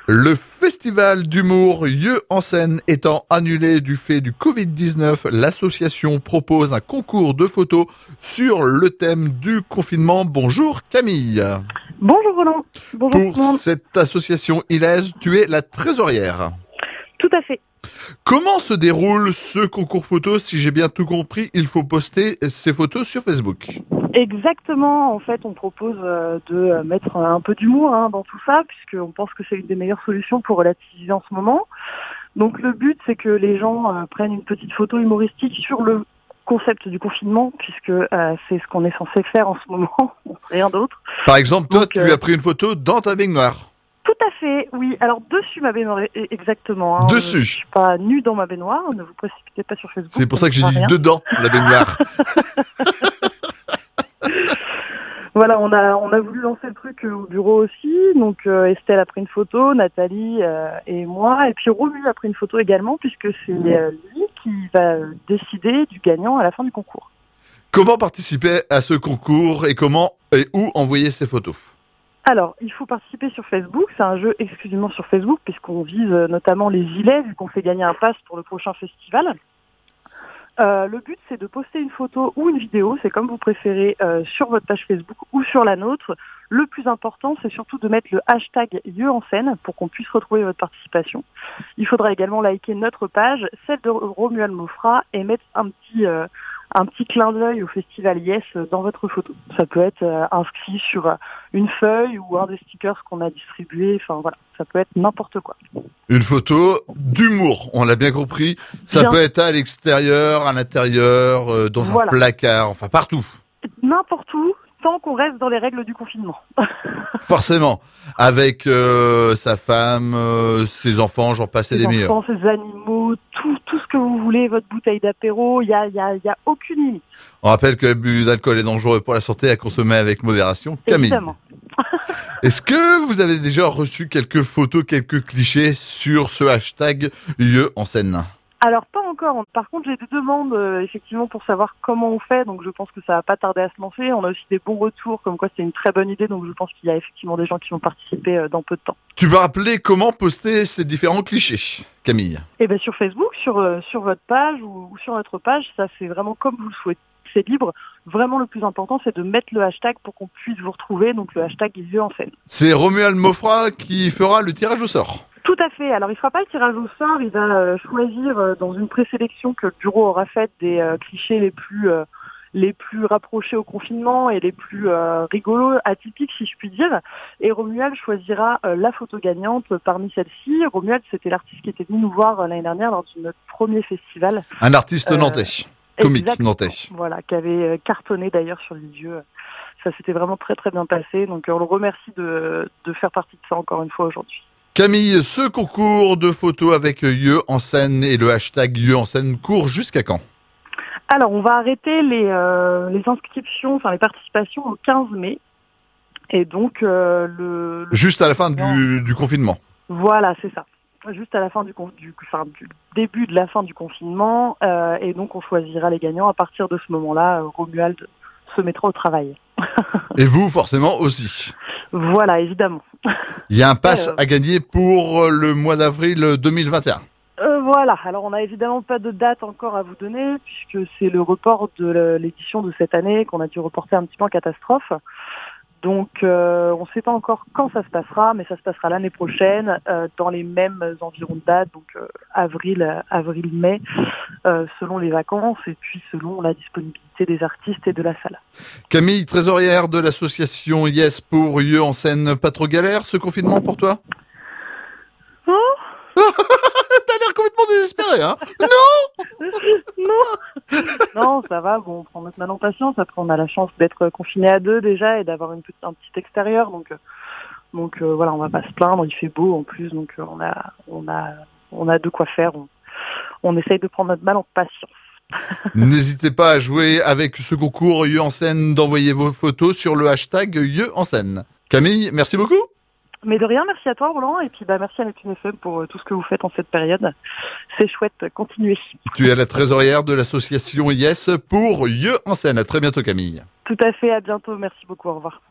Le festival d'humour Yeux en scène étant annulé du fait du Covid-19, l'association propose un concours de photos sur le thème du confinement. Bonjour Camille. Bonjour Roland, bonjour Pour tout le monde. cette association Ilaise, tu es la trésorière. Tout à fait. Comment se déroule ce concours photo? Si j'ai bien tout compris, il faut poster ces photos sur Facebook. Exactement, en fait on propose de mettre un peu d'humour dans tout ça, puisqu'on pense que c'est une des meilleures solutions pour relativiser en ce moment. Donc le but c'est que les gens prennent une petite photo humoristique sur le concept du confinement, puisque c'est ce qu'on est censé faire en ce moment, rien d'autre. Par exemple, toi, Donc, tu as pris une photo dans ta baignoire. Tout à fait, oui. Alors dessus ma baignoire, exactement. Je Dessus. suis pas nue dans ma baignoire, ne vous précipitez pas sur Facebook. C'est pour ça que j'ai ça ne dit sert à rien. dedans la baignoire. Voilà, on a voulu lancer le truc au bureau aussi. Donc Estelle a pris une photo, Nathalie et moi. Et puis Romu a pris une photo également, puisque c'est lui qui va décider du gagnant à la fin du concours. Comment participer à ce concours et comment et où envoyer ces photos? Alors, il faut participer sur Facebook. C'est un jeu exclusivement sur Facebook, puisqu'on vise notamment les Ilets, vu qu'on fait gagner un pass pour le prochain festival. Le but, c'est de poster une photo ou une vidéo, c'est comme vous préférez, sur votre page Facebook ou sur la nôtre. Le plus important, c'est surtout de mettre le hashtag Yeux en scène pour qu'on puisse retrouver votre participation. Il faudra également liker notre page, celle de Romuald Mofra, et mettre un petit clin d'œil au festival Yes dans votre photo. Ça peut être inscrit sur une feuille ou un des stickers qu'on a distribués. Enfin voilà, ça peut être n'importe quoi. Une photo d'humour, on l'a bien compris. Ça Bien. peut être à l'extérieur, à l'intérieur, dans Voilà. un placard, enfin partout. N'importe où, tant qu'on reste dans les règles du confinement. Forcément. Avec sa femme, ses enfants, j'en passe et Ces les meilleurs. enfants, ces animaux, tout ce que vous voulez, votre bouteille d'apéro, il y a aucune limite. On rappelle que l'abus d'alcool est dangereux pour la santé, à consommer avec modération. Camille, Évidemment. est-ce que vous avez déjà reçu quelques photos, quelques clichés sur ce hashtag Yeux en scène? Alors pas encore. Par contre, j'ai des demandes effectivement pour savoir comment on fait, donc je pense que ça va pas tarder à se lancer. On a aussi des bons retours, comme quoi c'est une très bonne idée, donc je pense qu'il y a effectivement des gens qui vont participer dans peu de temps. Tu vas rappeler comment poster ces différents clichés, Camille? Et bien sur Facebook, sur votre page ou sur notre page, ça c'est vraiment comme vous le souhaitez. C'est libre. Vraiment, le plus important, c'est de mettre le hashtag pour qu'on puisse vous retrouver. Donc, le hashtag Yeux en scène. C'est Romuald Mofra qui fera le tirage au sort. Tout à fait. Alors, il ne fera pas le tirage au sort. Il va choisir dans une présélection que le bureau aura faite des clichés les plus rapprochés au confinement et les plus rigolos, atypiques, si je puis dire. Et Romuald choisira la photo gagnante parmi celles-ci. Romuald, c'était l'artiste qui était venu nous voir l'année dernière lors de notre premier festival. Un artiste nantais. Comique Exactement. nantais. Voilà, qui avait cartonné d'ailleurs sur les yeux. Ça s'était vraiment très très bien passé. Donc on le remercie de faire partie de ça encore une fois aujourd'hui. Camille, ce concours de photos avec Yeux en scène et le hashtag Yeux en scène court jusqu'à quand? Alors on va arrêter les inscriptions, enfin les participations au 15 mai. Et donc Juste à la fin du confinement. Voilà, c'est ça. Juste à la fin du début de la fin du confinement. Et donc on choisira les gagnants. À partir de ce moment-là, Romuald se mettra au travail. Et vous, forcément, aussi. Voilà, évidemment. Il y a un pass à gagner pour le mois d'avril 2021. Voilà, alors on n'a évidemment pas de date encore à vous donner, puisque c'est le report de l'édition de cette année qu'on a dû reporter un petit peu en catastrophe. Donc on ne sait pas encore quand ça se passera, mais ça se passera l'année prochaine, dans les mêmes environs de date, donc avril-mai, selon les vacances et puis selon la disponibilité des artistes et de la salle. Camille, trésorière de l'association Yes pour Yeux en scène, pas trop galère ce confinement pour toi? Oh T'as l'air complètement désespéré, hein? Non! Non, ça va, bon, on prend maintenant patience. Après, on a la chance d'être confinés à deux déjà et d'avoir un petit extérieur. Donc voilà, on va pas se plaindre, il fait beau en plus, donc on a de quoi faire. On essaye de prendre notre mal en patience. N'hésitez pas à jouer avec ce concours Yeux en scène, d'envoyer vos photos sur le hashtag Yeux en scène. Camille, merci beaucoup. Mais de rien, merci à toi Roland, et puis merci à Neptune FM pour tout ce que vous faites en cette période. C'est chouette, continuez. Tu es la trésorière de l'association Yes pour Yeux en scène. À très bientôt Camille. Tout à fait, à bientôt, merci beaucoup, au revoir.